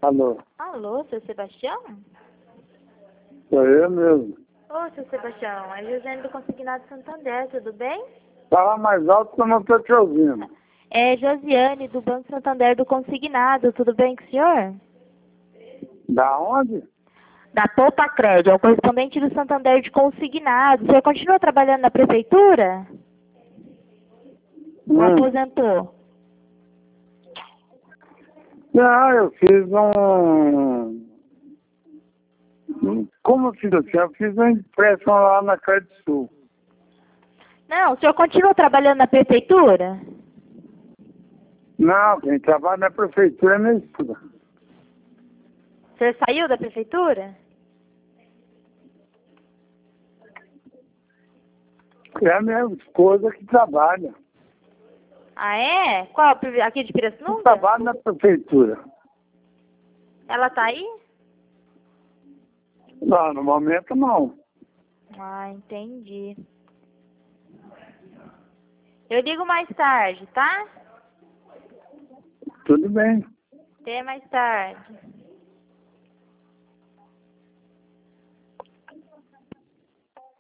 Alô, Alô, seu Sebastião? sou eu mesmo. Ô, seu Sebastião, é Josiane do Consignado Santander, tudo bem? Fala mais alto que eu não estou te ouvindo. É Josiane do Banco Santander do Consignado, tudo bem com o senhor? Da onde? Da Poupa Crédito, é o correspondente do Santander de Consignado. O senhor continua trabalhando na prefeitura? Ou aposentou? Não, eu fiz como eu fiz assim? Eu fiz um empréstimo lá na Crédito Sul. Não, o senhor continua trabalhando na prefeitura? Não, quem trabalha na prefeitura é minha esposa. O senhor saiu da prefeitura? É a minha esposa que trabalha. Ah, é? Qual? Aqui de Que Pirassununga? trabalha na prefeitura. Ela tá aí? Não, no momento não. Ah, entendi. Eu ligo mais tarde, tá? Tudo bem. Até mais tarde.